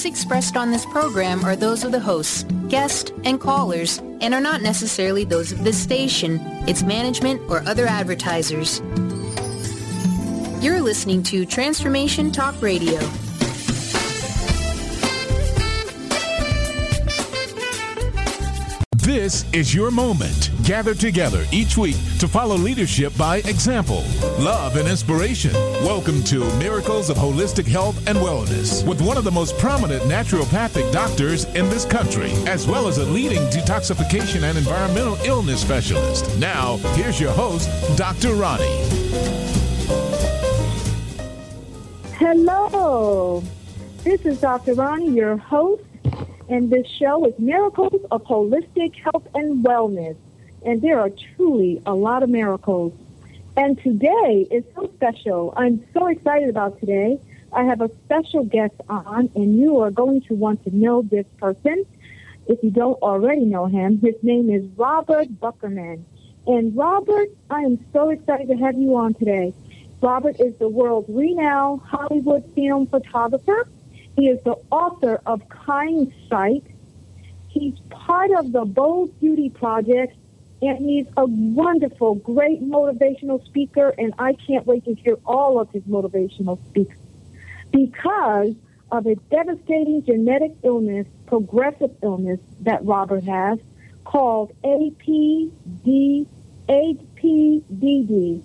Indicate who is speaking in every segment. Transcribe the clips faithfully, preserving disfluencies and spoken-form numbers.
Speaker 1: views expressed on this program are those of the hosts, guests, and callers, and are not necessarily those of this station, its management, or other advertisers. You're listening to Transformation Talk Radio.
Speaker 2: This is your moment. Gather together each week to follow leadership by example, love, and inspiration. Welcome to Miracles of Holistic Health and Wellness with one of the most prominent naturopathic doctors in this country, as well as a leading detoxification and environmental illness specialist. Now, here's your host, Doctor Ronnie.
Speaker 3: Hello. This is Doctor Ronnie, your host. And this show is Miracles of Holistic Health and Wellness. And there are truly a lot of miracles. And today is so special. I'm so excited about today. I have a special guest on, and you are going to want to know this person. If you don't already know him, his name is Robert Buckerman. And Robert, I am so excited to have you on today. Robert is the world's renowned Hollywood film photographer. He is the author of Kind Sight. He's part of the Bold Beauty Project, and he's a wonderful, great motivational speaker, and I can't wait to hear all of his motivational speaks because of a devastating genetic illness, progressive illness that Robert has called A P D, A P D D.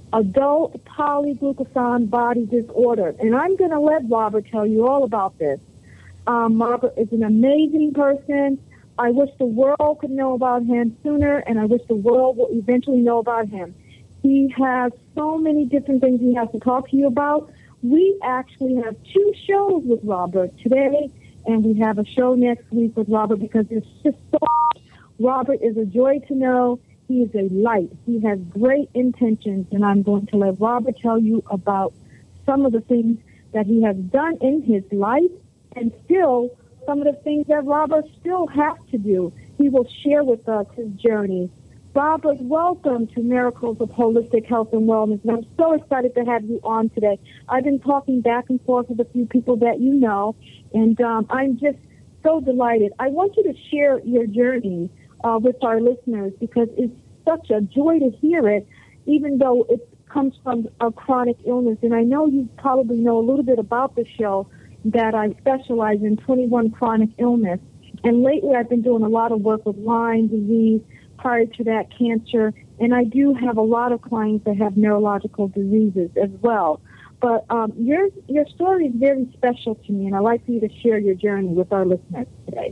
Speaker 3: Adult polyglucosan body disorder. And I'm going to let Robert tell you all about this. Um, Robert is an amazing person. I wish the world could know about him sooner, and I wish the world will eventually know about him. He has so many different things he has to talk to you about. We actually have two shows with Robert today, and we have a show next week with Robert because it's just so... Robert is a joy to know. He is a light. He has great intentions, and I'm going to let Robert tell you about some of the things that he has done in his life and still some of the things that Robert still has to do. He will share with us his journey. Robert, welcome to Miracles of Holistic Health and Wellness, and I'm so excited to have you on today. I've been talking back and forth with a few people that you know, and um, I'm just so delighted. I want you to share your journey Uh, with our listeners because it's such a joy to hear it, even though it comes from a chronic illness. And I know you probably know a little bit about the show that I specialize in twenty-one chronic illness. And lately I've been doing a lot of work with Lyme disease, prior to that cancer, and I do have a lot of clients that have neurological diseases as well. But um, your your story is very special to me, and I'd like for you to share your journey with our listeners today.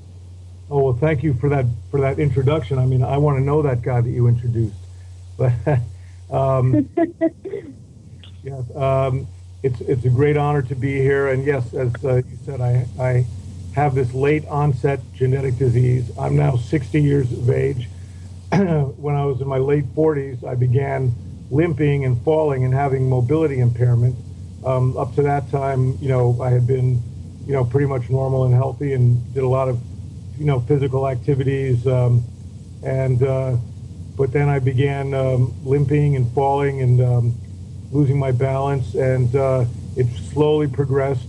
Speaker 4: Oh, well, thank you for that for that introduction. I mean, I want to know that guy that you introduced. But um, yes, um, it's it's a great honor to be here. And yes, as uh, you said, I I have this late onset genetic disease. I'm now sixty years of age. When I was in my late forties, I began limping and falling and having mobility impairment. Um, up to that time, you know, I had been, you know, pretty much normal and healthy and did a lot of you know, physical activities, um, and uh, but then I began um, limping and falling and um, losing my balance, and uh, it slowly progressed.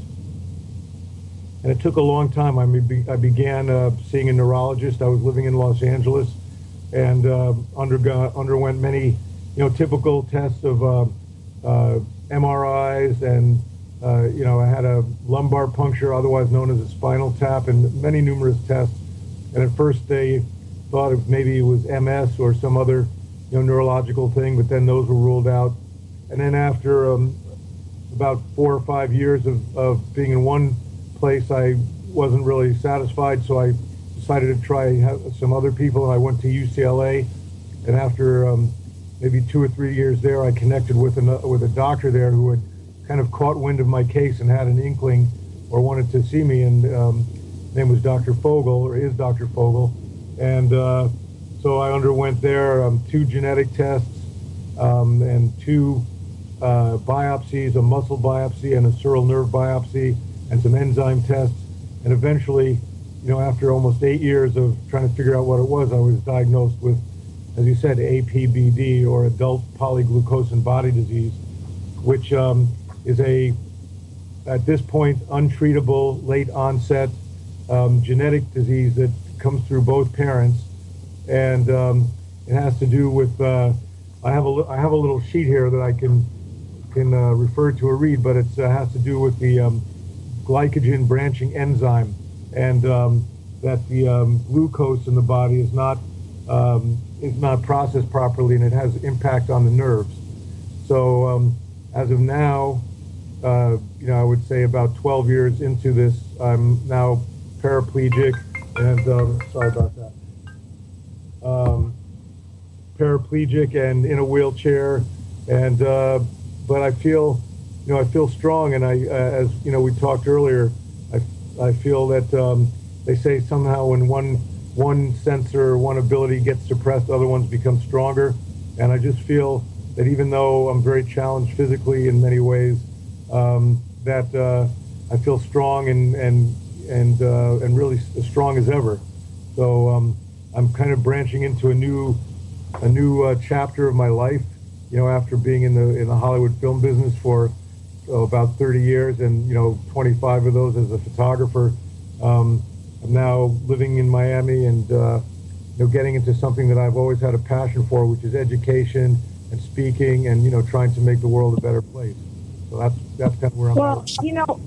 Speaker 4: And it took a long time. I, be, I began uh, seeing a neurologist. I was living in Los Angeles, and uh, undergo, underwent many, you know, typical tests of uh, uh, M R Is, and uh, you know, I had a lumbar puncture, otherwise known as a spinal tap, and many numerous tests. And at first they thought of maybe it was M S or some other, you know, neurological thing, but then those were ruled out. And then after um, about four or five years of, of being in one place, I wasn't really satisfied, so I decided to try some other people, and I went to U C L A. And after um, maybe two or three years there, I connected with, an, with a doctor there who had kind of caught wind of my case and had an inkling or wanted to see me, and um, his name was Doctor Fogel, or is Doctor Fogel, and uh, so I underwent there um, two genetic tests um, and two uh, biopsies, a muscle biopsy and a sural nerve biopsy, and some enzyme tests, and eventually, you know, after almost eight years of trying to figure out what it was, I was diagnosed with, as you said, A P B D, or adult polyglucosan body disease, which um, is a at this point, untreatable, late onset, um, genetic disease that comes through both parents. And um, it has to do with, uh, I have a, I have a little sheet here that I can, can uh, refer to or read, but it uh, has to do with the um, glycogen branching enzyme, and um, that the um, glucose in the body is not um, is not processed properly, and it has impact on the nerves. So um, as of now, uh, you know, I would say about twelve years into this, I'm now paraplegic, and um, sorry about that. Um, paraplegic and in a wheelchair, and uh, but I feel, you know, I feel strong, and I, uh, as you know, we talked earlier, I, I feel that um, they say somehow when one one sensor, one ability gets suppressed, other ones become stronger, and I just feel that even though I'm very challenged physically in many ways, um, that uh, I feel strong and and and uh, and really as strong as ever. So um, I'm kind of branching into a new a new uh, chapter of my life. You know, after being in the in the Hollywood film business for oh, about thirty years, and you know, twenty-five of those as a photographer. Um, I'm now living in Miami, and uh, you know, getting into something that I've always had a passion for, which is education and speaking, and you know, trying to make the world a better place. So that's that's kind of where I'm
Speaker 3: well,
Speaker 4: at.
Speaker 3: you know,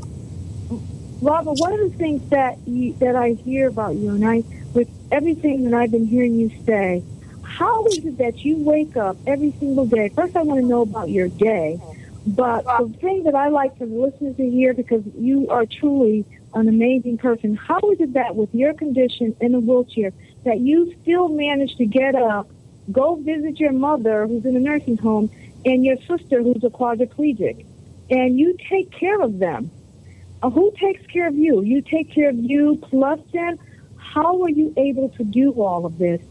Speaker 3: Robert, one of the things that you, that I hear about you, and I, with everything that I've been hearing you say, how is it that you wake up every single day? First, I want to know about your day, but the thing that I like for the listeners to hear, because you are truly an amazing person, how is it that with your condition in a wheelchair that you still manage to get up, go visit your mother who's in a nursing home, and your sister who's a quadriplegic, and you take care of them? Uh, who takes care of you? You take care of you plus them? How are you able to do all of this?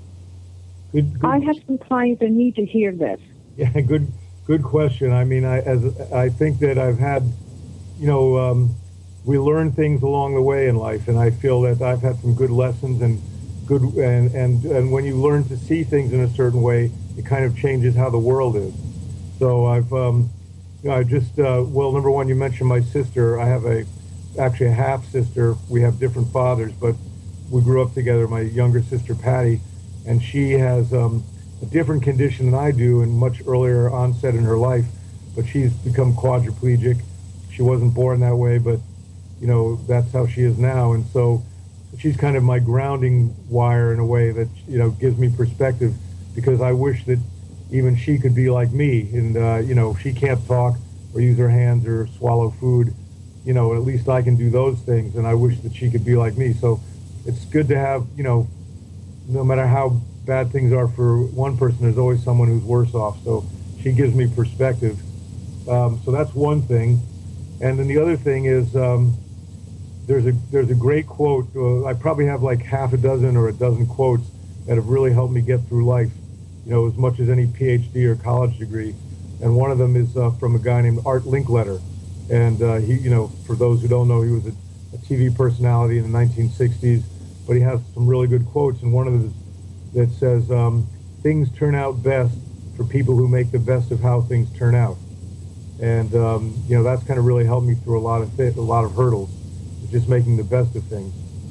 Speaker 4: Good, good.
Speaker 3: I have some clients that need to hear this.
Speaker 4: Yeah, good, good question. I mean, I as I think that I've had, you know, um, we learn things along the way in life, and I feel that I've had some good lessons and good, and and and when you learn to see things in a certain way, it kind of changes how the world is. So I've, um, you know, I just, uh, well, number one, you mentioned my sister. I have a, actually a half sister. We have different fathers, but we grew up together. My younger sister Patty. And she has um, a different condition than I do, and much earlier onset in her life, but she's become quadriplegic. She wasn't born that way, but, you know, that's how she is now. And so she's kind of my grounding wire in a way that, you know, gives me perspective, because I wish that even she could be like me. And, uh, you know, she can't talk or use her hands or swallow food. You know, at least I can do those things, and I wish that she could be like me. So it's good to have, you know, no matter how bad things are for one person, there's always someone who's worse off. So she gives me perspective. Um, so that's one thing. And then the other thing is, um, there's a there's a great quote. Uh, I probably have like half a dozen or a dozen quotes that have really helped me get through life, you know, as much as any P H D or college degree. And one of them is uh, from a guy named Art Linkletter. And uh, he, you know, for those who don't know, he was a, a T V personality in the nineteen sixties. But he has some really good quotes, and one of them that says, um, things turn out best for people who make the best of how things turn out. And, um, you know, that's kind of really helped me through a lot of th- a lot of hurdles, just making the best of things.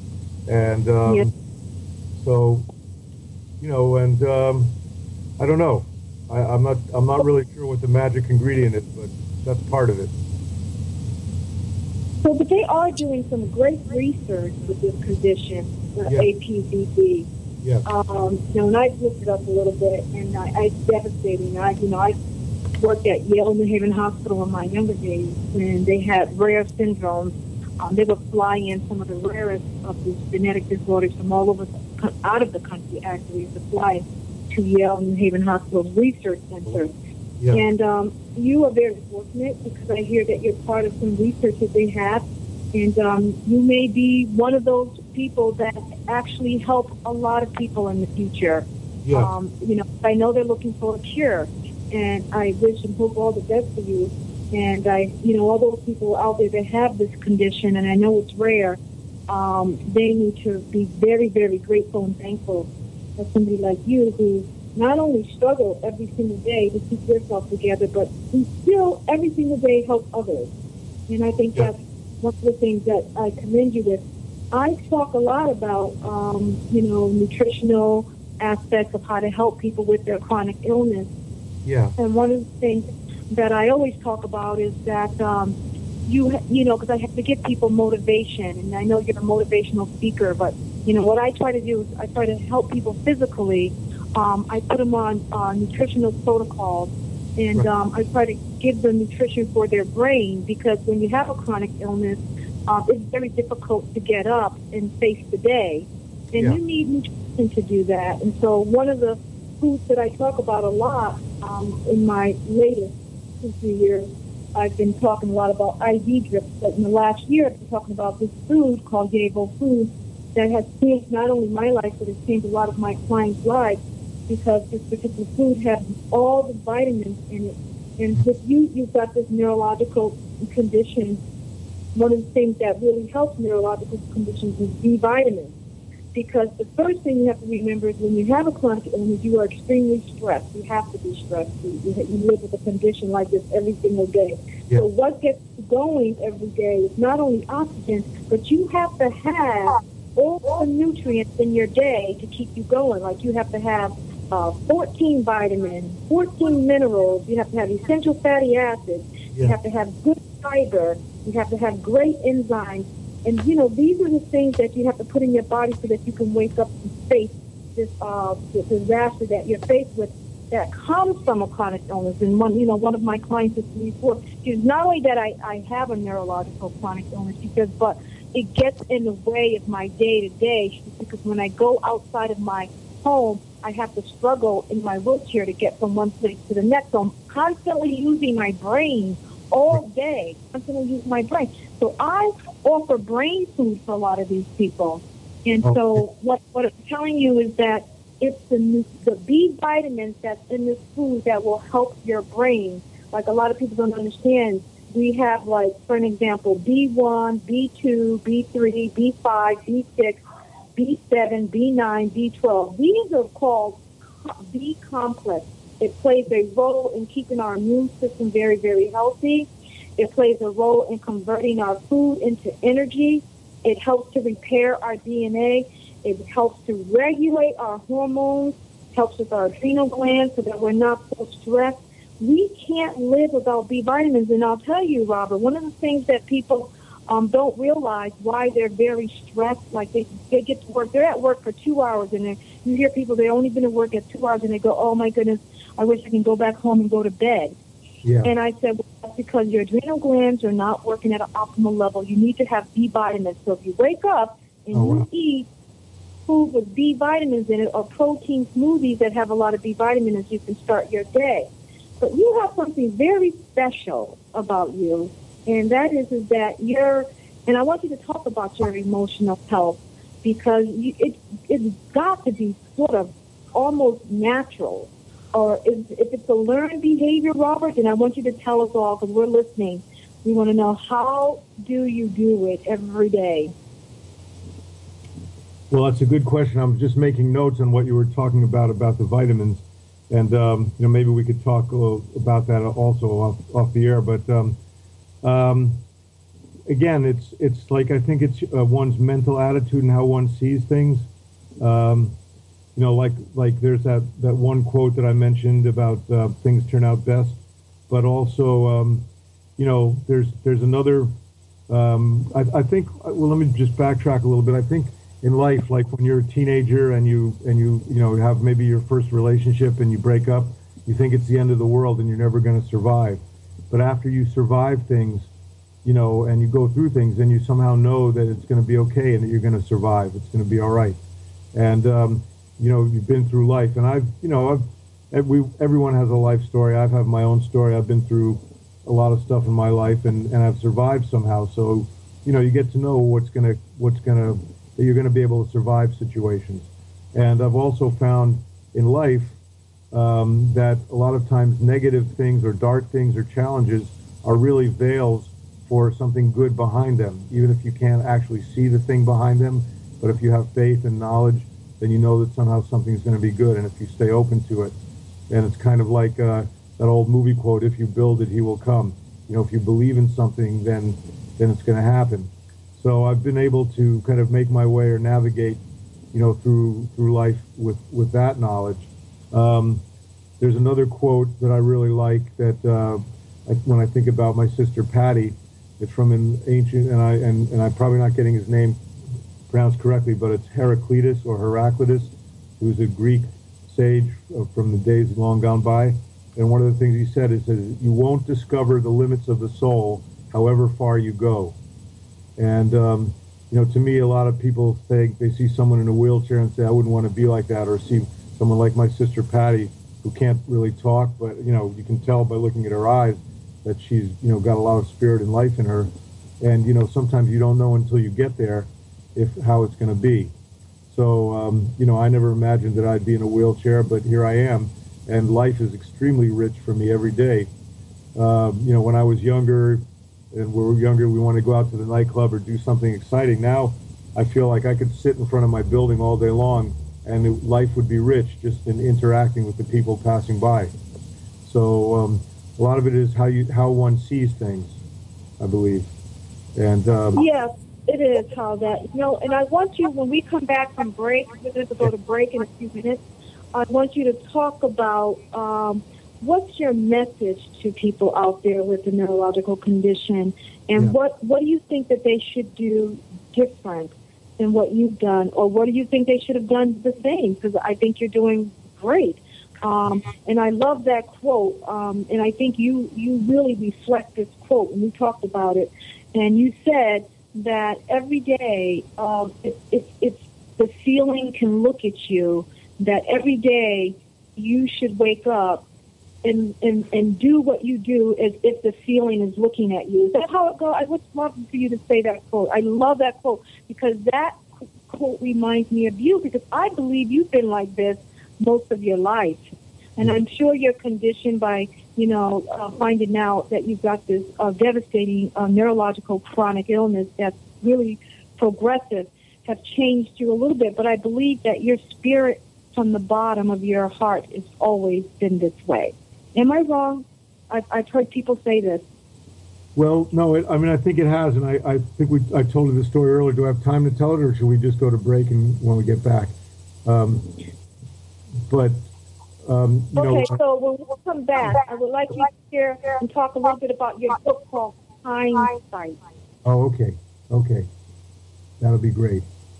Speaker 4: And um,
Speaker 3: yeah.
Speaker 4: so, you know, and um, I don't know. I, I'm not I'm not really sure what the magic ingredient is, but that's part of it.
Speaker 3: So, but they are doing some great research with this condition, uh,
Speaker 4: Yeah.
Speaker 3: A P V D.
Speaker 4: Yeah.
Speaker 3: Um, you know, and I looked it up a little bit, and I, I it's devastating. I, you know, I worked at Yale New Haven Hospital in my younger days, and they had rare syndromes. Um, they would fly in some of the rarest of these genetic disorders from all over, the, out of the country, actually, to fly to Yale New Haven Hospital's research center.
Speaker 4: Yeah.
Speaker 3: And um, you are very fortunate, because I hear that you're part of some research that they have, and um, you may be one of those people that actually help a lot of people in the future.
Speaker 4: Yeah.
Speaker 3: Um, you know, I know they're looking for a cure, and I wish and hope all the best for you. And I, you know, all those people out there that have this condition, and I know it's rare, um, they need to be very, very grateful and thankful for somebody like you who not only struggle every single day to keep yourself together, but who still every single day help others. And I think
Speaker 4: Yeah.
Speaker 3: that's one of the things that I commend you with. I talk a lot about, um, you know, nutritional aspects of how to help people with their chronic illness.
Speaker 4: Yeah.
Speaker 3: And one of the things that I always talk about is that, um, you, you know, because I have to give people motivation, and I know you're a motivational speaker, but, you know, what I try to do is I try to help people physically. Um, I put them on uh, nutritional protocols, and
Speaker 4: Right.
Speaker 3: um, I try to give them nutrition for their brain, because when you have a chronic illness, uh, it's very difficult to get up and face the day, and
Speaker 4: Yeah.
Speaker 3: you need nutrition to do that. And so one of the foods that I talk about a lot um, in my latest two, three years, I've been talking a lot about I V drips, but in the last year I've been talking about this food called Yavo Food that has changed not only my life, but it's changed a lot of my clients' lives, because this particular food has all the vitamins in it. And with you, you've got this neurological condition. One of the things that really helps neurological conditions is B vitamins. Because the first thing you have to remember is when you have a chronic illness, you are extremely stressed. You have to be stressed. You, you, you live with a condition like this every single day.
Speaker 4: Yeah.
Speaker 3: So what gets you going every day is not only oxygen, but you have to have all the nutrients in your day to keep you going. Like you have to have uh, fourteen vitamins, fourteen minerals. You have to have essential fatty acids. You
Speaker 4: Yeah.
Speaker 3: have to have good fiber. You have to have great enzymes. And, you know, these are the things that you have to put in your body so that you can wake up and face this uh, the disaster that you're faced with that comes from a chronic illness. And, one, you know, one of my clients is before, she says, not only that I, I have a neurological chronic illness, she says, but it gets in the way of my day-to-day, because when I go outside of my home, I have to struggle in my wheelchair to get from one place to the next. So I'm constantly using my brain all day, constantly using my brain. So I offer brain food for a lot of these people. And
Speaker 4: Okay.
Speaker 3: so what, what I'm telling you is that it's the, nu- the B vitamins that's in this food that will help your brain. Like a lot of people don't understand. We have, like, for an example, B one, B two, B three, B five, B six, B seven, B nine, B twelve. These are called B complex. It plays a role in keeping our immune system very, very healthy. It plays a role in converting our food into energy. It helps to repair our D N A. It helps to regulate our hormones, helps with our adrenal glands so that we're not so stressed. We can't live without B vitamins. And I'll tell you, Robert, one of the things that people um, don't realize why they're very stressed, like they, they get to work, they're at work for two hours, and then you hear people, they've only been at work at two hours, and they go, oh, my goodness, I wish I can go back home and go to bed.
Speaker 4: Yeah.
Speaker 3: And I said, well, that's because your adrenal glands are not working at an optimal level. You need to have B vitamins. So if you wake up and
Speaker 4: Oh,
Speaker 3: you
Speaker 4: wow.
Speaker 3: eat food with B vitamins in it, or protein smoothies that have a lot of B vitamins, you can start your day. But you have something very special about you, and that is, is that you're, and I want you to talk about your emotional health, because you, it, it's got to be sort of almost natural. Or if, if it's a learned behavior, Robert, then I want you to tell us all, because we're listening. We want to know, how do you do it every day?
Speaker 4: Well, that's a good question. I'm just making notes on what you were talking about, about the vitamins. And, um, you know, maybe we could talk a little about that also off, off the air. But, um, um, again, it's it's like, I think it's uh, one's mental attitude and how one sees things. Um, you know, like like there's that, that one quote that I mentioned about uh, things turn out best. But also, um, you know, there's there's another, um, I, I think, well, let me just backtrack a little bit. I think in life, like when you're a teenager and you and you you know have maybe your first relationship and you break up, you think it's the end of the world and you're never going to survive. But after you survive things, you know, and you go through things, then you somehow know that it's going to be okay and that you're going to survive. It's going to be all right. And um, you know, you've been through life, and I've you know I've every everyone has a life story. I've had my own story. I've been through a lot of stuff in my life, and and I've survived somehow. So you know, you get to know what's gonna what's gonna that you're going to be able to survive situations. And I've also found in life um, that a lot of times negative things or dark things or challenges are really veils for something good behind them, even if you can't actually see the thing behind them. But if you have faith and knowledge, then you know that somehow something's going to be good. And if you stay open to it, and it's kind of like uh, that old movie quote, if you build it, he will come. you know, if you believe in something, then then it's going to happen. So I've been able to kind of make my way or navigate, you know, through through life with, with that knowledge. Um, there's another quote that I really like that uh, I, when I think about my sister Patty, it's from an ancient, and I and, and I'm probably not getting his name pronounced correctly, but it's Heraclitus or Heraclitus, who's a Greek sage from the days long gone by. And one of the things he said is that you won't discover the limits of the soul, however far you go. And, um, you know, to me, a lot of people think they see someone in a wheelchair and say, I wouldn't want to be like that, or see someone like my sister Patty, who can't really talk, but, you know, you can tell by looking at her eyes that she's, you know, got a lot of spirit and life in her. And, you know, sometimes you don't know until you get there if how it's going to be. So, um, you know, I never imagined that I'd be in a wheelchair, but here I am, and life is extremely rich for me every day. Um, you know, when I was younger, and we were younger, we wanted to go out to the nightclub or do something exciting. Now, I feel like I could sit in front of my building all day long, and it, life would be rich just in interacting with the people passing by. So, um, a lot of it is how you how one sees things, I believe. And um,
Speaker 3: yes, it is how that. You know, and I want you, when we come back from break, we're going to go to break in a few minutes. I want you to talk about um, what's your message to people out there with a neurological condition, and
Speaker 4: yeah.
Speaker 3: what what do you think that they should do different than what you've done, or what do you think they should have done the same? Because I think you're doing great. Um, and I love that quote, um, and I think you, you really reflect this quote, and we talked about it, and you said that every day um, it, it, it's the feeling can look at you, that every day you should wake up and, and, and do what you do as if the feeling is looking at you. Is that how it goes? I would love for you to say that quote. I love that quote, because that quote reminds me of you, because I believe you've been like this most of your life. And I'm sure you're conditioned by, you know, uh, finding out that you've got this uh, devastating uh, neurological chronic illness that's really progressive, have changed you a little bit. But I believe that your spirit from the bottom of your heart has always been this way. Am I wrong? I've, I've heard people say this.
Speaker 4: Well, no, it, I mean, I think it has. And I, I think we I told you the story earlier. Do I have time to tell it, or should we just go to break and when we get back? Um, but... Um, you
Speaker 3: okay,
Speaker 4: know,
Speaker 3: so when we come back, I would like you to share and talk a little bit about your book called Hindsight.
Speaker 4: Oh, okay. Okay. That'll be great.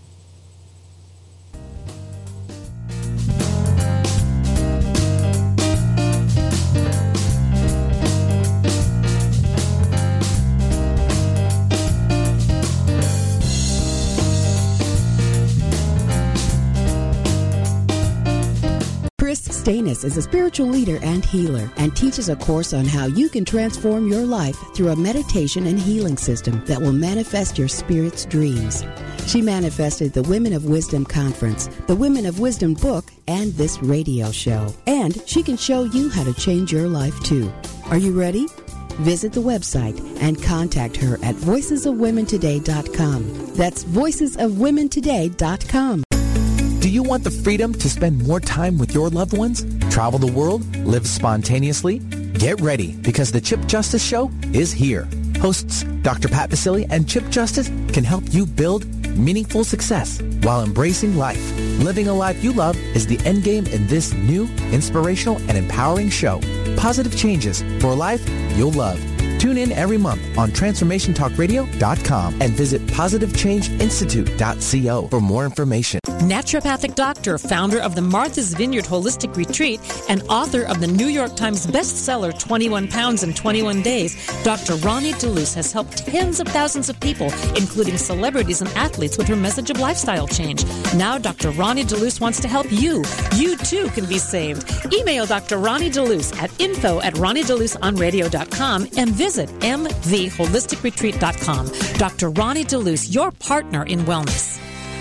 Speaker 5: Chris Stanis is a spiritual leader and healer, and teaches a course on how you can transform your life through a meditation and healing system that will manifest your spirit's dreams. She manifested the Women of Wisdom Conference, the Women of Wisdom book, and this radio show. And she can show you how to change your life too. Are you ready? Visit the website and contact her at voices of women today dot com. That's voices of women today dot com.
Speaker 6: Do you want the freedom to spend more time with your loved ones? Travel the world? Live spontaneously? Get ready, because the Chip Justice Show is here. Hosts Doctor Pat Basile and Chip Justice can help you build meaningful success while embracing life. Living a life you love is the end game in this new, inspirational, and empowering show. Positive changes for a life you'll love. Tune in every month on transformation talk radio dot com and visit positive change institute dot co for more information.
Speaker 7: Naturopathic doctor, founder of the Martha's Vineyard Holistic Retreat, and author of the New York Times bestseller twenty-one pounds in twenty-one days, Doctor Ronnie DeLuce has helped tens of thousands of people, including celebrities and athletes, with her message of lifestyle change. Now Doctor Ronnie DeLuce wants to help you. You too can be saved. Email Doctor Ronnie DeLuce at info at ronnie deluce on radio dot com and visit m v holistic retreat dot com. Doctor Ronnie DeLuce, your partner in wellness.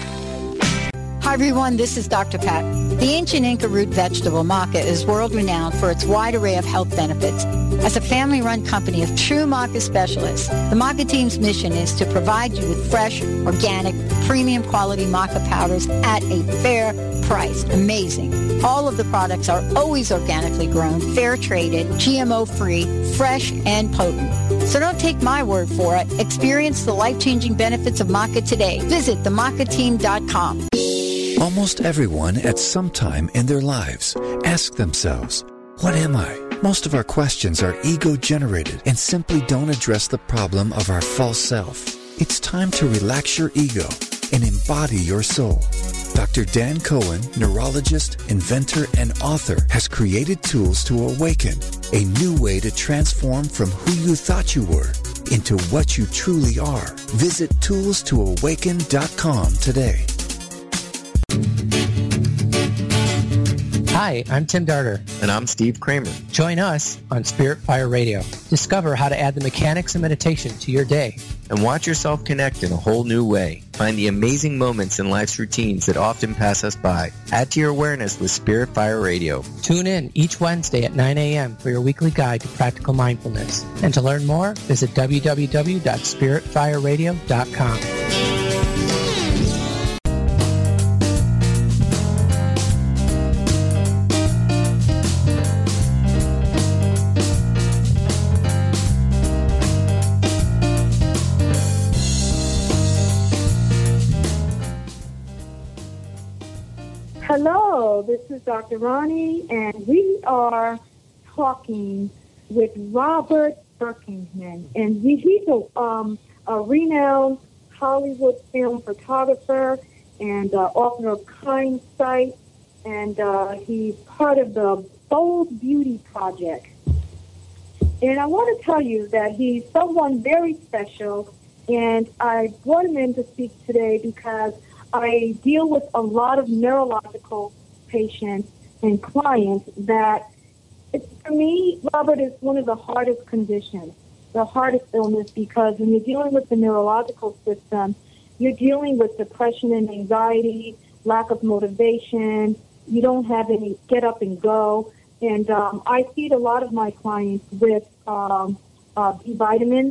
Speaker 8: Hi, everyone. This is Doctor Pat. The ancient Inca root vegetable maca is world-renowned for its wide array of health benefits. As a family-run company of true maca specialists, the maca team's mission is to provide you with fresh, organic, premium quality maca powders at a fair price. Amazing. All of the products are always organically grown, fair traded, G M O-free, fresh, and potent. So don't take my word for it. Experience the life-changing benefits of maca today. Visit the maca team dot com.
Speaker 9: Almost everyone at some time in their lives ask themselves, what am I? Most of our questions are ego-generated and simply don't address the problem of our false self. It's time to relax your ego and embody your soul. Doctor Dan Cohen, neurologist, inventor, and author, has created tools to awaken a new way to transform from who you thought you were into what you truly are. Visit tools to awaken dot com today.
Speaker 10: Hi, I'm Tim Darter.
Speaker 11: And I'm Steve Kramer.
Speaker 10: Join us on Spirit Fire Radio. Discover how to add the mechanics of meditation to your day.
Speaker 11: And watch yourself connect in a whole new way. Find the amazing moments in life's routines that often pass us by. Add to your awareness with Spirit Fire Radio.
Speaker 10: Tune in each Wednesday at nine a.m. for your weekly guide to practical mindfulness. And to learn more, visit w w w dot spirit fire radio dot com.
Speaker 3: Hello, this is Doctor Ronnie, and we are talking with Robert Birkington, and he, he's a, um, a renowned Hollywood film photographer and uh, author of Kind Sight, and uh, he's part of the Bold Beauty Project. And I want to tell you that he's someone very special, and I brought him in to speak today because I deal with a lot of neurological patients and clients that, it's, for me, Robert, is one of the hardest conditions, the hardest illness, because when you're dealing with the neurological system, you're dealing with depression and anxiety, lack of motivation, you don't have any get up and go. And um, I feed a lot of my clients with um, uh, B vitamins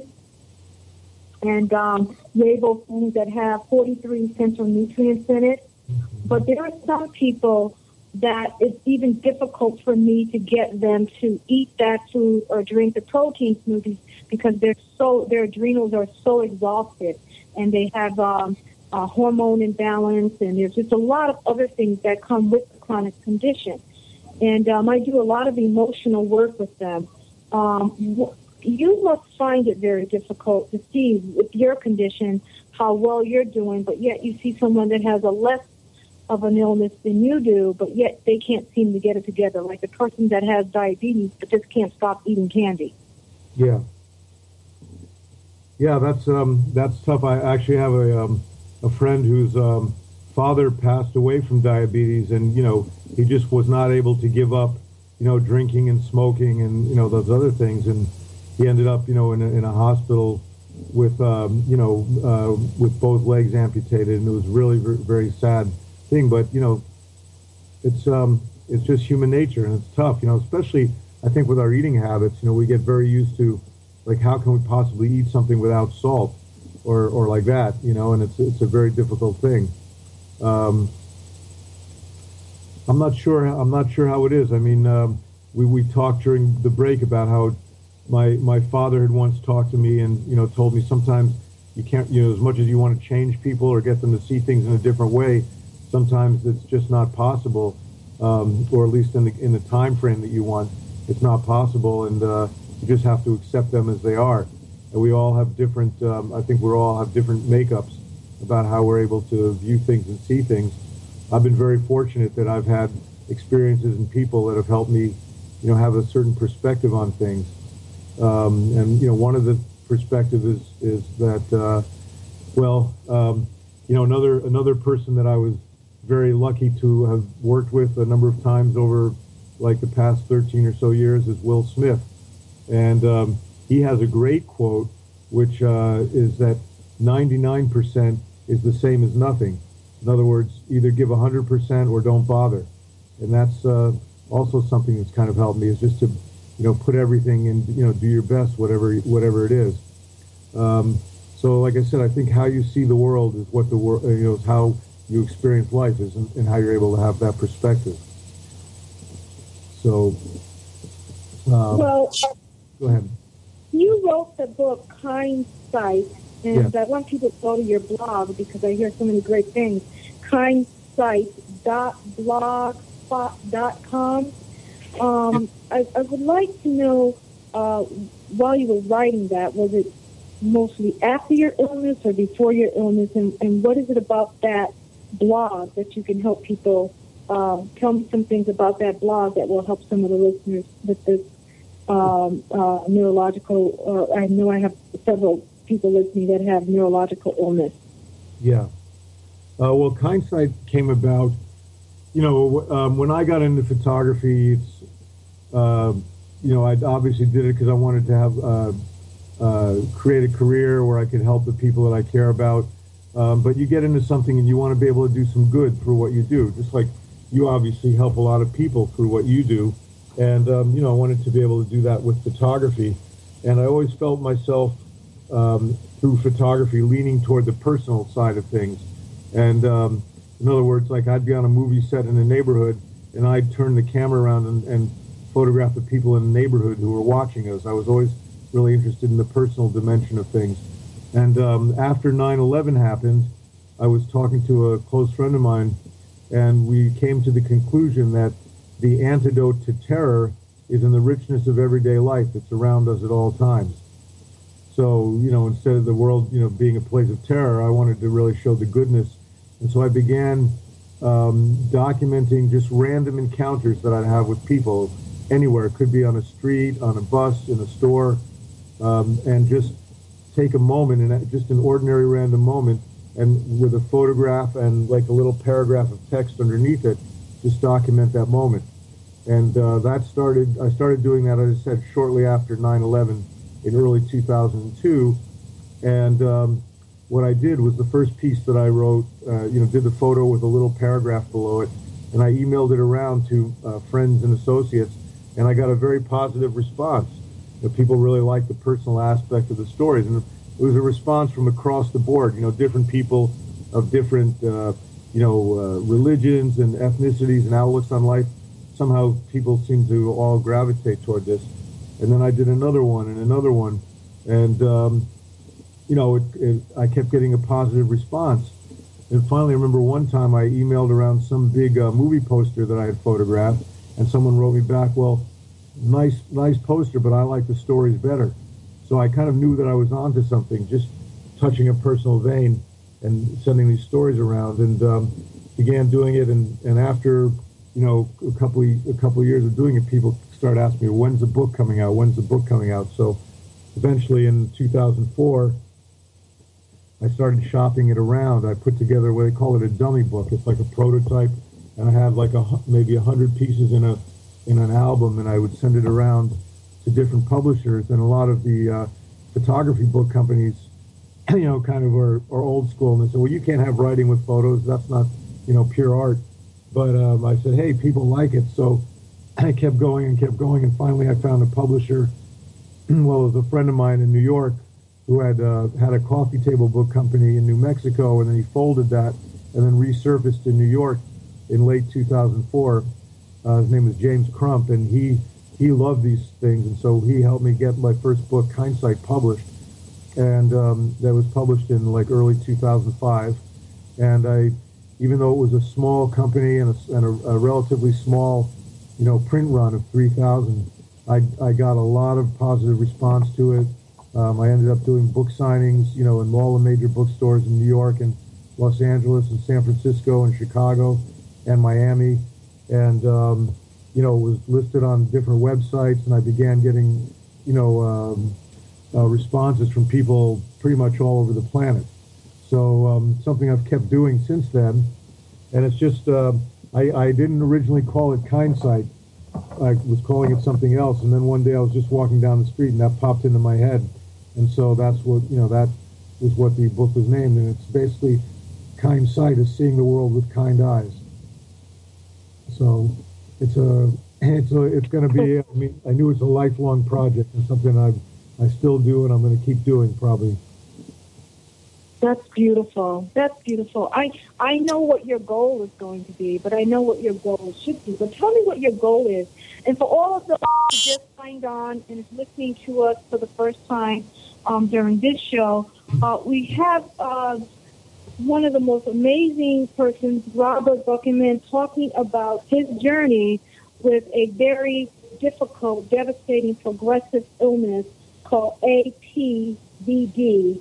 Speaker 3: and um, Yabo foods that have forty-three essential nutrients in it. But there are some people that it's even difficult for me to get them to eat that food or drink the protein smoothies because they're so their adrenals are so exhausted, and they have um, a hormone imbalance, and there's just a lot of other things that come with the chronic condition. And um, I do a lot of emotional work with them. Um, you must find it very difficult to see with your condition how well you're doing, but yet you see someone that has a less of an illness than you do, but yet they can't seem to get it together, like a person that has diabetes but just can't stop eating candy.
Speaker 4: Yeah. Yeah, that's um, that's tough. I actually have a um, a friend whose um, father passed away from diabetes, and, you know, he just was not able to give up, you know, drinking and smoking and, you know, those other things, and he ended up, you know, in a, in a hospital with, um, you know, uh, with both legs amputated, and it was really very, very sad thing. But, you know, it's um, it's just human nature, and it's tough, you know, especially I think with our eating habits. You know, we get very used to, like, how can we possibly eat something without salt, or or like that, you know, and it's it's a very difficult thing. Um, I'm not sure. I'm not sure how it is. I mean, um, we we talked during the break about how my my father had once talked to me, and, you know, told me sometimes you can't, you know, as much as you want to change people or get them to see things in a different way, sometimes it's just not possible, um, or at least in the in the time frame that you want, it's not possible, and uh, you just have to accept them as they are. And we all have different. Um, I think we all have different makeups about how we're able to view things and see things. I've been very fortunate that I've had experiences and people that have helped me, you know, have a certain perspective on things. Um, and, you know, one of the perspectives is, is that, uh, well, um, you know, another another person that I was very lucky to have worked with a number of times over, like, the past thirteen or so years is Will Smith. And um, he has a great quote, which uh, is that ninety-nine percent is the same as nothing. In other words, either give one hundred percent or don't bother. And that's uh, also something that's kind of helped me, is just to, you know, put everything in, you know, do your best, whatever whatever it is. Um, so, like I said, I think how you see the world is what the world, you know, is how you experience life is, and, and how you're able to have that perspective. So, um,
Speaker 3: well,
Speaker 4: go ahead.
Speaker 3: you wrote the book Kind Sight, and
Speaker 4: Yeah.
Speaker 3: I want people to go to your blog because I hear so many great things. kind sight dot blogspot dot com. Um, I, I would like to know, uh, while you were writing that, was it mostly after your illness or before your illness, and, and what is it about that blog that you can help people? Uh, tell me some things about that blog that will help some of the listeners with this um, uh, neurological, uh, I know I have several people listening that have neurological illness.
Speaker 4: Yeah. Uh, well, Kind Sight came about, you know, um, when I got into photography, it's, uh, you know, I obviously did it because I wanted to have, uh, uh, create a career where I could help the people that I care about. Um, but you get into something and you want to be able to do some good through what you do, just like you obviously help a lot of people through what you do. And, um, you know, I wanted to be able to do that with photography. And I always felt myself, um, through photography, leaning toward the personal side of things. And um, in other words, like I'd be on a movie set in a neighborhood, and I'd turn the camera around and, and photograph the people in the neighborhood who were watching us. I was always really interested in the personal dimension of things. And um, after nine eleven happened, I was talking to a close friend of mine, and we came to the conclusion that the antidote to terror is in the richness of everyday life that's around us at all times. So, you know, instead of the world, you know, being a place of terror, I wanted to really show the goodness. And so I began um, documenting just random encounters that I'd have with people anywhere. It could be on a street, on a bus, in a store, um, and just take a moment, and just an ordinary random moment, and with a photograph and like a little paragraph of text underneath it, just document that moment. And uh, that started, I started doing that, as I said, shortly after nine eleven in early two thousand two. And um, what I did was the first piece that I wrote, uh, you know, did the photo with a little paragraph below it, and I emailed it around to uh, friends and associates, and I got a very positive response. You know, people really liked the personal aspect of the stories, and it was a response from across the board. You know, different people of different, uh, you know, uh, religions and ethnicities and outlooks on life. Somehow people seem to all gravitate toward this. And then I did another one and another one, and um, you know, it, it, I kept getting a positive response. And finally, I remember one time I emailed around some big uh, movie poster that I had photographed, and someone wrote me back, well, nice, nice poster, but I like the stories better. So I kind of knew that I was onto something, just touching a personal vein and sending these stories around, and um, began doing it. And, and after, you know, a couple of, a couple of years of doing it, people started asking me, when's the book coming out? When's the book coming out? So eventually in two thousand four, I started shopping it around. I put together what they call it a dummy book. It's like a prototype, and I had like a maybe a hundred pieces in a in an album, and I would send it around to different publishers. And a lot of the uh, photography book companies, you know, kind of are, are old school, and they said, well, you can't have writing with photos. That's not, you know, pure art. But um, I said, hey, people like it. So I kept going and kept going, and finally I found a publisher. Well, it was a friend of mine in New York who had uh, had a coffee table book company in New Mexico, and then he folded that and then resurfaced in New York in late two thousand four. Uh, his name was James Crump, and he he loved these things, and so he helped me get my first book, Kind Sight, published, and um, that was published in like early two thousand five. And I, even though it was a small company and a, and a, a relatively small, you know, print run of three thousand, I I got a lot of positive response to it. Um, I ended up doing book signings, you know, in all the major bookstores in New York and Los Angeles and San Francisco and Chicago and Miami. And, um, you know, it was listed on different websites, and I began getting, you know, um, uh, responses from people pretty much all over the planet. So um, something I've kept doing since then. And it's just, uh, I, I didn't originally call it Kind Sight. I was calling it something else. And then one day I was just walking down the street, and that popped into my head. And so that's what, you know, that was what the book was named. And it's basically Kind Sight is seeing the world with kind eyes. So it's a, it's a, it's going to be, I mean, I knew it's a lifelong project and something I, I still do, and I'm going to keep doing probably.
Speaker 3: That's beautiful. That's beautiful. I, I know what your goal is going to be, but I know what your goal should be. But tell me what your goal is. And for all of the just signed on and is listening to us for the first time um, during this show, uh, we have uh, one of the most amazing persons, Robert Buckingham, talking about his journey with a very difficult, devastating, progressive illness called A P D D,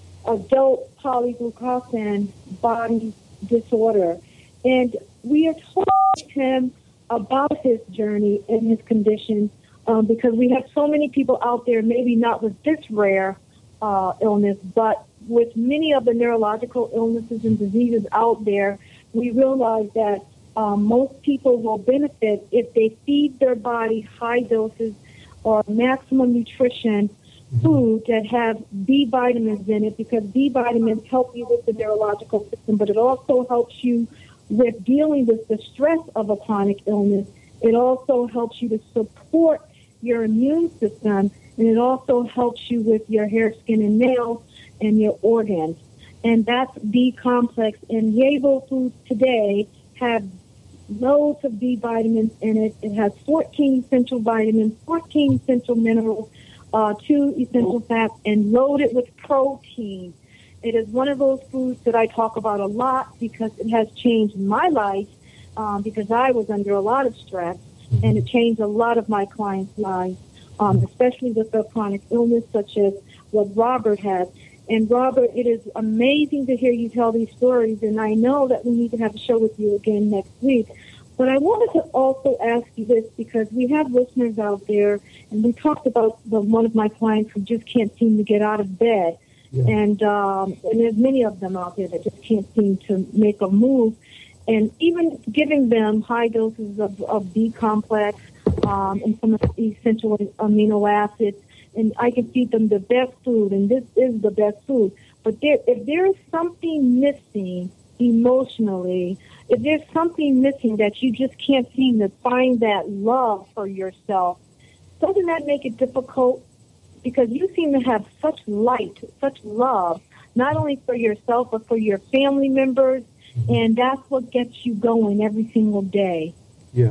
Speaker 3: adult polyglucosan body disorder. And we are talking to him about his journey and his condition um, because we have so many people out there, maybe not with this rare uh, illness, but with many of the neurological illnesses and diseases out there. We realize that um, most people will benefit if they feed their body high doses or maximum nutrition food that have B vitamins in it, because B vitamins help you with the neurological system, but it also helps you with dealing with the stress of a chronic illness. It also helps you to support your immune system, and it also helps you with your hair, skin, and nails and your organs. And that's B complex. And Yabo foods today have loads of B vitamins in it. It has fourteen essential vitamins, fourteen essential minerals, uh, two essential fats, and loaded with protein. It is one of those foods that I talk about a lot because it has changed my life um, because I was under a lot of stress, and it changed a lot of my clients' lives, um, especially with their chronic illness such as what Robert has. And Robert, it is amazing to hear you tell these stories, and I know that we need to have a show with you again next week. But I wanted to also ask you this because we have listeners out there, and we talked about the, one of my clients who just can't seem to get out of bed. Yeah. And, um, and there's many of them out there that just can't seem to make a move. And even giving them high doses of, of B complex um, and some of the essential amino acids, and I can feed them the best food, and this is the best food. But there, if there is something missing emotionally, if there's something missing that you just can't seem to find that love for yourself, doesn't that make it difficult? Because you seem to have such light, such love, not only for yourself, but for your family members, and that's what gets you going every single day.
Speaker 4: Yeah.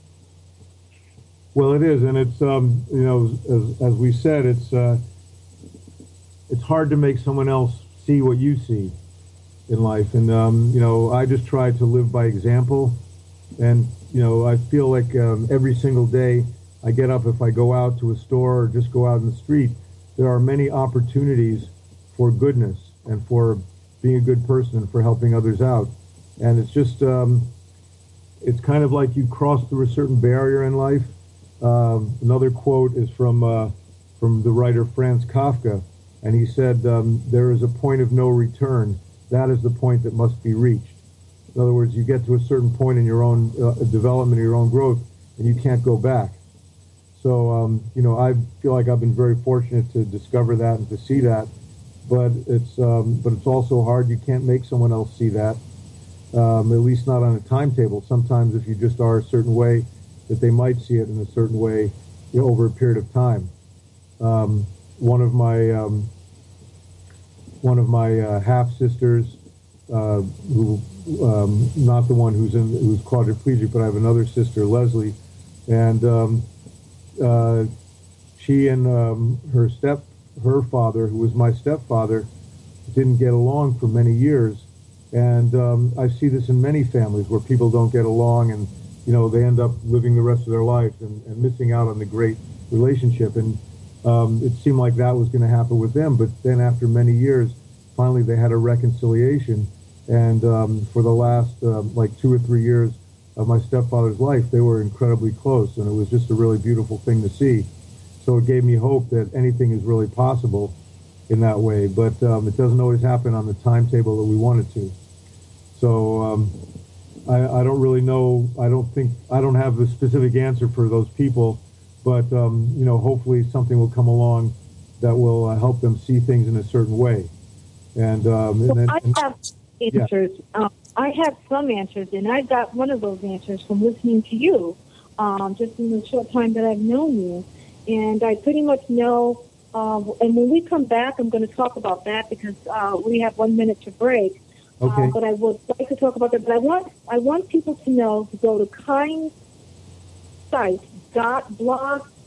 Speaker 4: Well, it is, and it's, um, you know, as, as we said, it's uh, it's hard to make someone else see what you see in life. And, um, you know, I just try to live by example, and, you know, I feel like um, every single day I get up, if I go out to a store or just go out in the street, there are many opportunities for goodness and for being a good person and for helping others out. And it's just, um, it's kind of like you cross through a certain barrier in life. Um, another quote is from uh, from the writer Franz Kafka, and he said, um, there is a point of no return. That is the point that must be reached. In other words, you get to a certain point in your own uh, development, your own growth, and you can't go back. So, um, you know, I feel like I've been very fortunate to discover that and to see that, but it's um, but it's also hard. You can't make someone else see that, um, at least not on a timetable. Sometimes if you just are a certain way, that they might see it in a certain way, you know, over a period of time. Um, one of my um, one of my uh, half sisters, uh, who um, not the one who's in who's quadriplegic, but I have another sister, Leslie, and um, uh, she and um, her step her father, who was my stepfather, didn't get along for many years, and um, I see this in many families where people don't get along, and you know, they end up living the rest of their life and, and missing out on the great relationship. And um, it seemed like that was going to happen with them. But then after many years, finally they had a reconciliation. And um, for the last uh, like two or three years of my stepfather's life, they were incredibly close. And it was just a really beautiful thing to see. So it gave me hope that anything is really possible in that way. But um, it doesn't always happen on the timetable that we want it to. So... Um, I, I don't really know. I don't think I don't have a specific answer for those people, but um, you know, hopefully something will come along that will uh, help them see things in a certain way. And, um, and
Speaker 3: so
Speaker 4: then,
Speaker 3: I
Speaker 4: and,
Speaker 3: have answers. Yeah. Um, I have some answers, and I got one of those answers from listening to you, um, just in the short time that I've known you, and I pretty much know. Uh, and when we come back, I'm going to talk about that because uh, we have one minute to break.
Speaker 4: Okay.
Speaker 3: Uh, but I would like to talk about that. But I want I want people to know to go to kind sites dot blogspot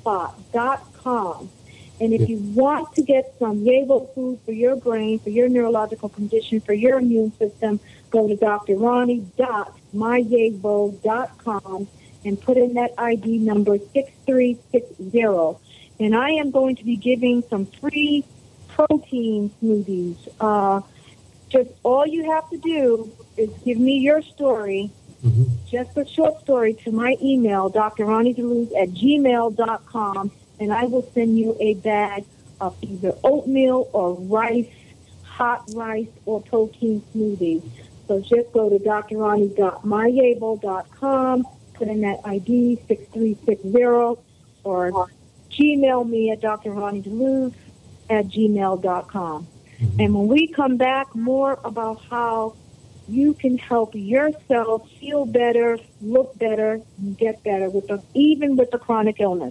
Speaker 3: spot dot com. And if you want to get some Yabo food for your brain, for your neurological condition, for your immune system, go to D R Ronnie dot my yabo dot com and put in that I D number six three six zero. And I am going to be giving some free protein smoothies. Uh, just all you have to do is give me your story, mm-hmm. just a short story, to my email, D R Ronnie DeLuz at gmail dot com, and I will send you a bag of either oatmeal or rice, hot rice, or protein smoothies. So just go to D R Ronnie dot my yabo dot com, put in that I D six three six zero, or Gmail me at D R Ronnie DeLuz at gmail dot com. Mm-hmm. And when we come back, more about how you can help yourself feel better, look better, and get better, with the, even with the chronic illness.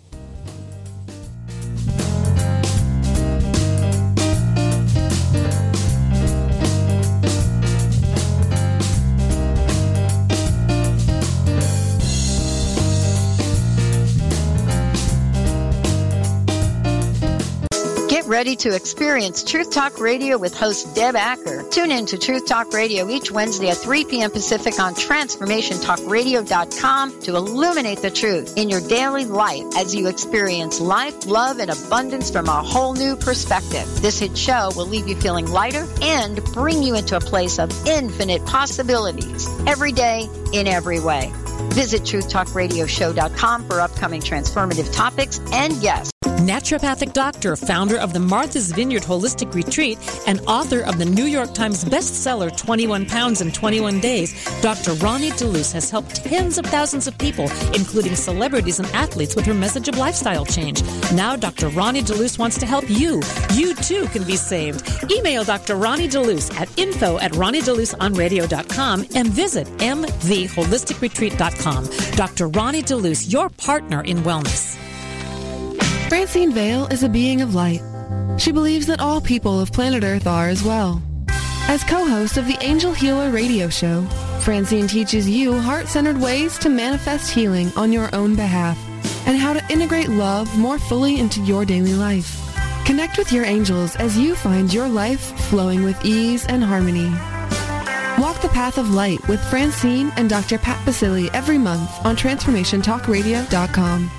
Speaker 8: Ready to experience Truth Talk Radio with host Deb Acker. Tune in to Truth Talk Radio each Wednesday at three p.m. Pacific on transformation talk radio dot com to illuminate the truth in your daily life as you experience life, love, and abundance from a whole new perspective. This hit show will leave you feeling lighter and bring you into a place of infinite possibilities every day in every way. Visit truth talk radio show dot com for upcoming transformative topics and guests.
Speaker 7: Naturopathic doctor, founder of the Martha's Vineyard Holistic Retreat, and author of the New York Times bestseller twenty-one pounds in twenty-one days, Doctor Ronnie DeLuz has helped tens of thousands of people, including celebrities and athletes, with her message of lifestyle change. Now Doctor Ronnie DeLuz wants to help you. You too can be saved. Email Doctor Ronnie DeLuz at info at ronnie deluz on radio dot com and visit m v holistic retreat dot com. Doctor Ronnie DeLuz, your partner in wellness.
Speaker 12: Francine Vale is a being of light. She believes that all people of planet Earth are as well. As co-host of the Angel Healer radio show, Francine teaches you heart-centered ways to manifest healing on your own behalf and how to integrate love more fully into your daily life. Connect with your angels as you find your life flowing with ease and harmony. Walk the path of light with Francine and Doctor Pat Basili every month on transformation talk radio dot com.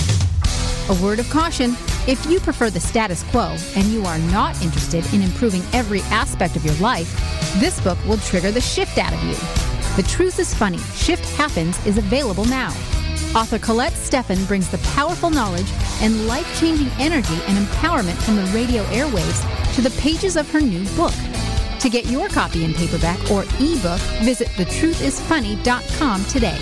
Speaker 13: A word of caution: if you prefer the status quo and you are not interested in improving every aspect of your life, this book will trigger the shift out of you. The Truth is Funny, Shift Happens is available now. Author Colette Steffen brings the powerful knowledge and life-changing energy and empowerment from the radio airwaves to the pages of her new book. To get your copy in paperback or ebook, visit the truth is funny dot com today.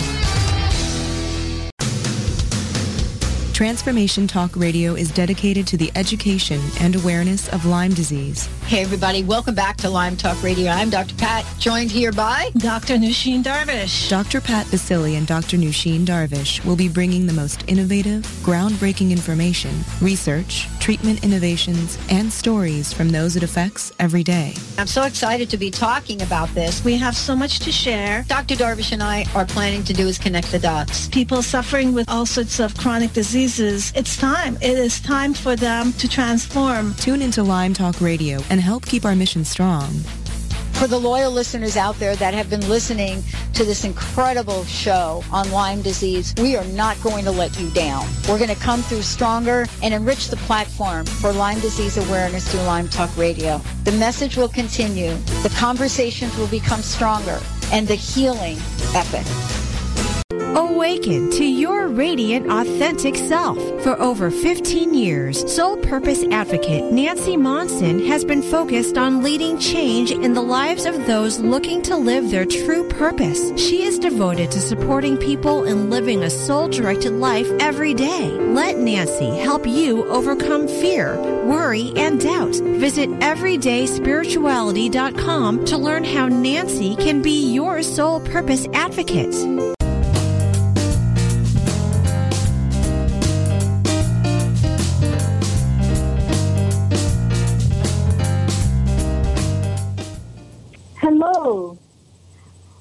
Speaker 14: Transformation Talk Radio is dedicated to the education and awareness of Lyme disease.
Speaker 8: Hey everybody, welcome back to Lyme Talk Radio. I'm Doctor Pat, joined here by
Speaker 15: Doctor Nusheen Darvish.
Speaker 14: Doctor Pat Basili and Doctor Nusheen Darvish will be bringing the most innovative, groundbreaking information, research, treatment innovations, and stories from those it affects every day.
Speaker 8: I'm so excited to be talking about this.
Speaker 15: We have so much to share.
Speaker 8: Doctor Darvish and I are planning to do is connect the dots.
Speaker 15: People suffering with all sorts of chronic diseases, it's time. It is time for them to transform.
Speaker 14: Tune into Lyme Talk Radio and help keep our mission strong.
Speaker 8: For the loyal listeners out there that have been listening to this incredible show on Lyme disease, we are not going to let you down. We're going to come through stronger and enrich the platform for Lyme disease awareness through Lyme Talk Radio. The message will continue, the conversations will become stronger, and the healing epic.
Speaker 16: Awaken to your radiant, authentic self. For over fifteen years, Soul Purpose Advocate Nancy Monson has been focused on leading change in the lives of those looking to live their true purpose. She is devoted to supporting people in living a soul-directed life every day. Let Nancy help you overcome fear, worry, and doubt. Visit everyday spirituality dot com to learn how Nancy can be your Soul Purpose Advocate.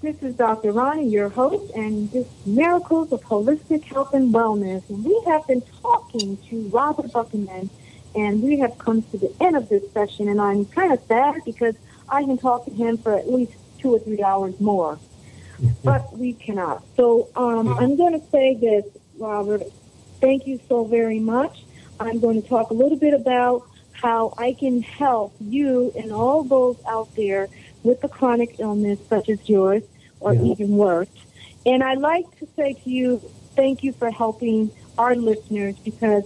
Speaker 3: This is Doctor Ronnie, your host, and this is Miracles of Holistic Health and Wellness. And we have been talking to Robert Buckingham, and we have come to the end of this session, and I'm kind of sad because I can talk to him for at least two or three hours more. But we cannot. So um, I'm going to say this, Robert. Thank you so very much. I'm going to talk a little bit about how I can help you and all those out there with a chronic illness such as yours or yeah. even worse. And I'd like to say to you, thank you for helping our listeners because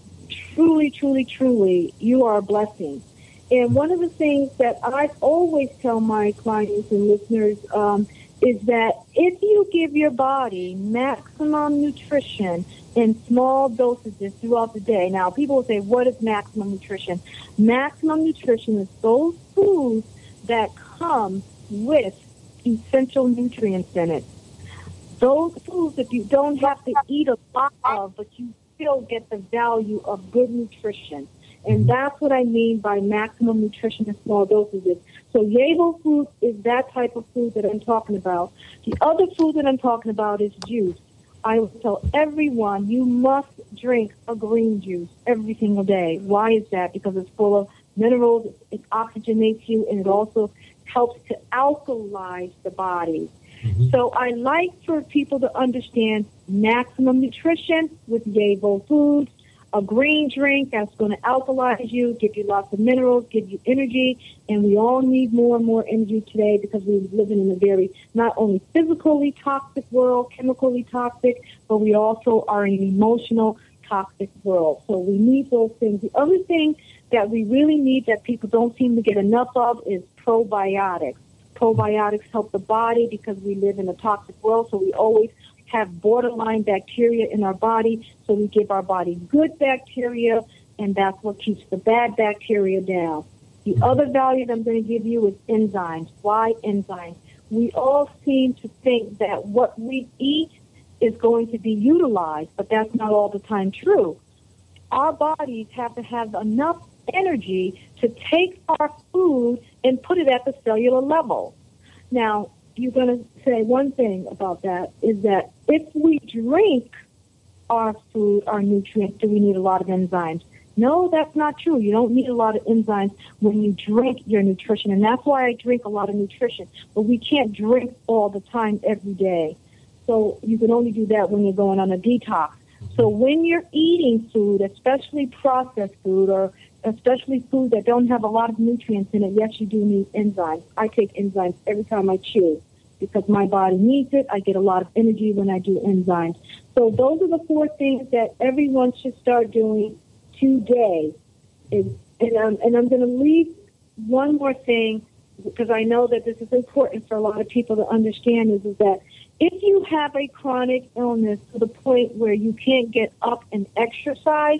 Speaker 3: truly, truly, truly, you are a blessing. And one of the things that I always tell my clients and listeners um, is that if you give your body maximum nutrition in small dosages throughout the day. Now, people will say, what is maximum nutrition? Maximum nutrition is those foods that come with essential nutrients in it. Those foods that you don't have to eat a lot of, but you still get the value of good nutrition. And that's what I mean by maximum nutrition in small dosages. So Yabo food is that type of food that I'm talking about. The other food that I'm talking about is juice. I will tell everyone you must drink a green juice every single day. Why is that? Because it's full of minerals, it oxygenates you, and it also helps to alkalize the body. Mm-hmm. So I like for people to understand maximum nutrition with Yabo foods, a green drink that's going to alkalize you, give you lots of minerals, give you energy, and we all need more and more energy today because we're living in a very not only physically toxic world, chemically toxic, but we also are in an emotional toxic world. So we need those things. The other thing that we really need that people don't seem to get enough of is probiotics. Probiotics help the body because we live in a toxic world, so we always have borderline bacteria in our body, so we give our body good bacteria, and that's what keeps the bad bacteria down. The other value that I'm going to give you is enzymes. Why enzymes? We all seem to think that what we eat is going to be utilized, but that's not all the time true. Our bodies have to have enough energy to take our food and put it at the cellular level. Now, you're going to say one thing about that is that if we drink our food, our nutrients, do we need a lot of enzymes? No, that's not true. You don't need a lot of enzymes when you drink your nutrition, and that's why I drink a lot of nutrition. But we can't drink all the time every day. So you can only do that when you're going on a detox. So when you're eating food, especially processed food or especially food that don't have a lot of nutrients in it, yes, you do need enzymes. I take enzymes every time I chew because my body needs it. I get a lot of energy when I do enzymes. So those are the four things that everyone should start doing today. Is, and, um, and I'm going to leave one more thing because I know that this is important for a lot of people to understand is, is that if you have a chronic illness to the point where you can't get up and exercise,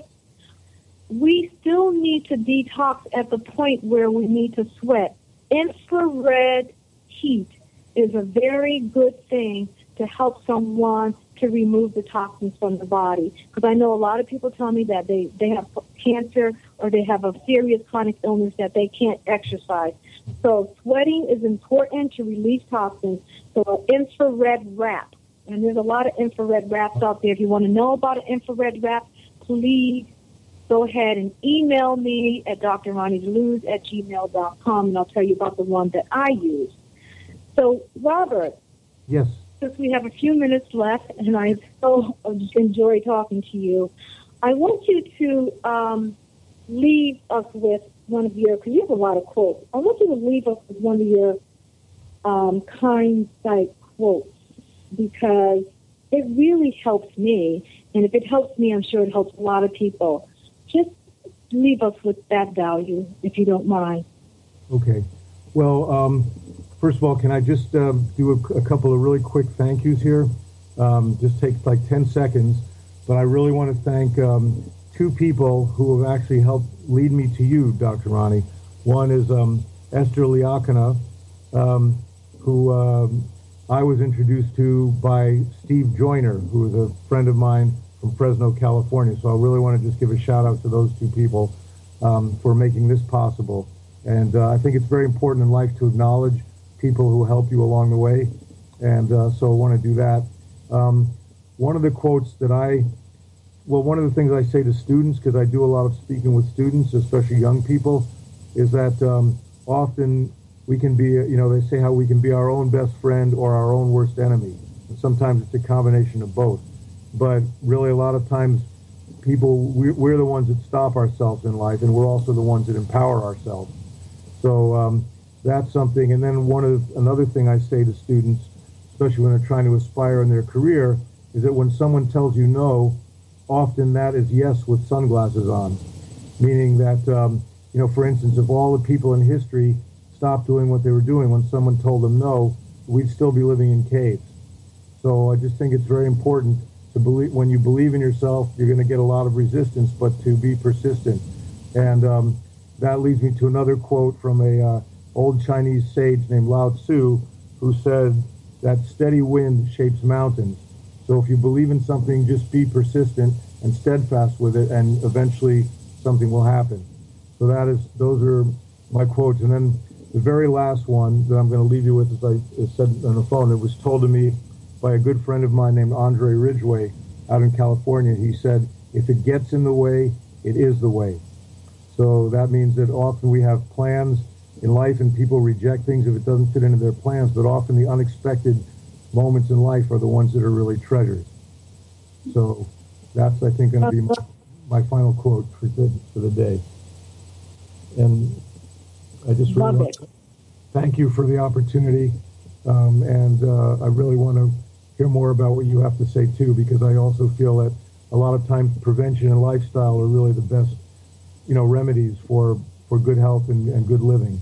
Speaker 3: we still need to detox at the point where we need to sweat. Infrared heat is a very good thing to help someone to remove the toxins from the body. Because I know a lot of people tell me that they, they have cancer or they have a serious chronic illness that they can't exercise. So sweating is important to release toxins. So an infrared wrap, and there's a lot of infrared wraps out there. If you want to know about an infrared wrap, please go ahead and email me at d r ronnie deluz at gmail dot com, and I'll tell you about the one that I use. So, Robert.
Speaker 4: Yes.
Speaker 3: Since we have a few minutes left, and I so enjoy talking to you, I want you to um, leave us with one of your, because you have a lot of quotes. I want you to leave us with one of your um, kind sight quotes, because it really helps me, and if it helps me, I'm sure it helps a lot of people. Just leave us with that value, if you don't mind.
Speaker 4: Okay. Well, um, first of all, can I just uh, do a, a couple of really quick thank yous here? Um, just take like ten seconds. But I really want to thank um, two people who have actually helped lead me to you, Doctor Ronnie. One is um, Esther Liakina, um, who um, I was introduced to by Steve Joyner, who is a friend of mine from Fresno, California. So I really want to just give a shout out to those two people um, for making this possible. And uh, I think it's very important in life to acknowledge people who help you along the way. And uh, so I want to do that. Um, one of the quotes that I, well, one of the things I say to students, because I do a lot of speaking with students, especially young people, is that um, often we can be, you know, they say how we can be our own best friend or our own worst enemy. And sometimes it's a combination of both. But really a lot of times people, we're, we're the ones that stop ourselves in life, and we're also the ones that empower ourselves. So um, that's something. And then one of another thing I say to students, especially when they're trying to aspire in their career, is that when someone tells you no, often that is yes with sunglasses on. Meaning that, um, you know, for instance, if all the people in history stopped doing what they were doing when someone told them no, we'd still be living in caves. So I just think it's very important to believe, when you believe in yourself, you're going to get a lot of resistance, but to be persistent. And um, that leads me to another quote from a uh, old Chinese sage named Lao Tzu, who said that steady wind shapes mountains. So if you believe in something, just be persistent and steadfast with it, and eventually something will happen. So that is, those are my quotes. And then the very last one that I'm going to leave you with, as I said on the phone, it was told to me by a good friend of mine named Andre Ridgway out in California. He said, if it gets in the way, it is the way. So that means that often we have plans in life and people reject things if it doesn't fit into their plans, but often the unexpected moments in life are the ones that are really treasured. So that's, I think, going to be my, my final quote for the, for the day. And I just really want to thank you for the opportunity. Um, and uh, I really want to hear more about what you have to say, too, because I also feel that a lot of times prevention and lifestyle are really the best, you know, remedies for, for good health and, and good living.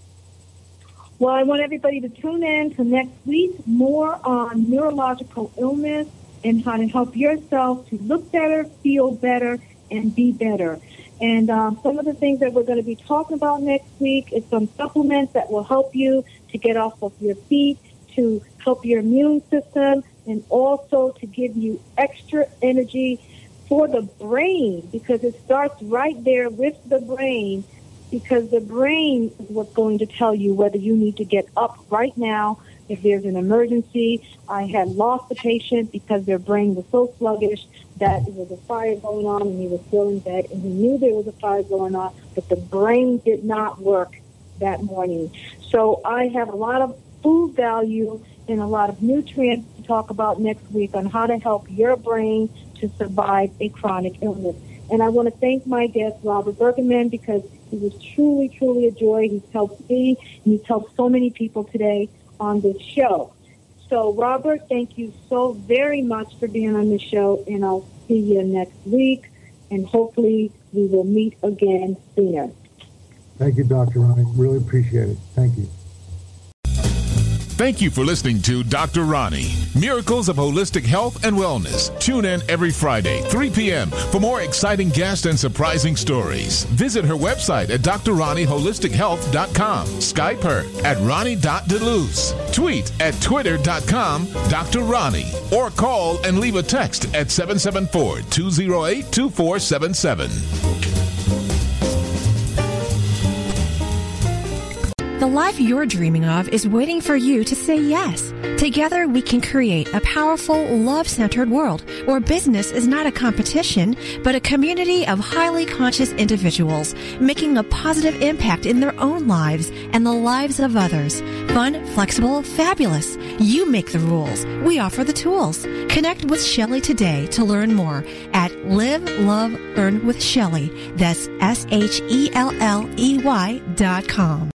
Speaker 3: Well, I want everybody to tune in to next week, more on neurological illness and how to help yourself to look better, feel better, and be better. And um, some of the things that we're going to be talking about next week is some supplements that will help you to get off of your feet, to help your immune system, and also to give you extra energy for the brain, because it starts right there with the brain, because the brain is what's going to tell you whether you need to get up right now if there's an emergency. I had lost a patient because their brain was so sluggish that there was a fire going on and he was still in bed, and he knew there was a fire going on, but the brain did not work that morning. So I have a lot of food value and a lot of nutrients to talk about next week on how to help your brain to survive a chronic illness. And I want to thank my guest, Robert Bergman, because he was truly, truly a joy. He's helped me, and he's helped so many people today on this show. So, Robert, thank you so very much for being on the show, and I'll see you next week, and hopefully we will meet again sooner.
Speaker 4: Thank you, Doctor Ronnie. Really appreciate it. Thank you.
Speaker 2: Thank you for listening to Doctor Ronnie, Miracles of Holistic Health and Wellness. Tune in every Friday, three p.m. for more exciting guests and surprising stories. Visit her website at D R Ronnie Holistic Health dot com. Skype her at Ronnie dot Deleuze. Tweet at Twitter dot com Doctor Ronnie. Or call and leave a text at seven seven four, two oh eight, two four seven seven.
Speaker 16: The life you're dreaming of is waiting for you to say yes. Together, we can create a powerful, love-centered world where business is not a competition, but a community of highly conscious individuals making a positive impact in their own lives and the lives of others. Fun, flexible, fabulous. You make the rules. We offer the tools. Connect with Shelley today to learn more at Live, Love, Learn with Shelley. That's S H E L L E Y dot com.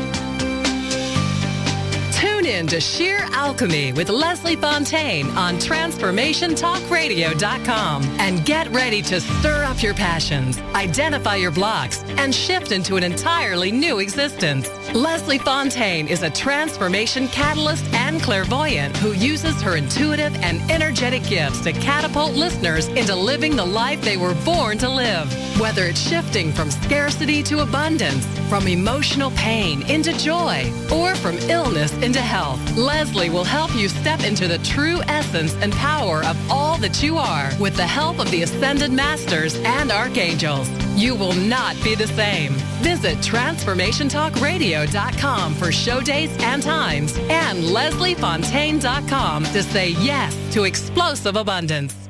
Speaker 17: Tune in to Sheer Alchemy with Leslie Fontaine on Transformation Talk Radio dot com and get ready to stir up your passions, identify your blocks, and shift into an entirely new existence. Leslie Fontaine is a transformation catalyst and clairvoyant who uses her intuitive and energetic gifts to catapult listeners into living the life they were born to live. Whether it's shifting from scarcity to abundance, from emotional pain into joy, or from illness into health, yourself. Leslie will help you step into the true essence and power of all that you are with the help of the Ascended Masters and Archangels. You will not be the same. Visit transformation talk radio dot com for show dates and times and leslie fontaine dot com to say yes to explosive abundance.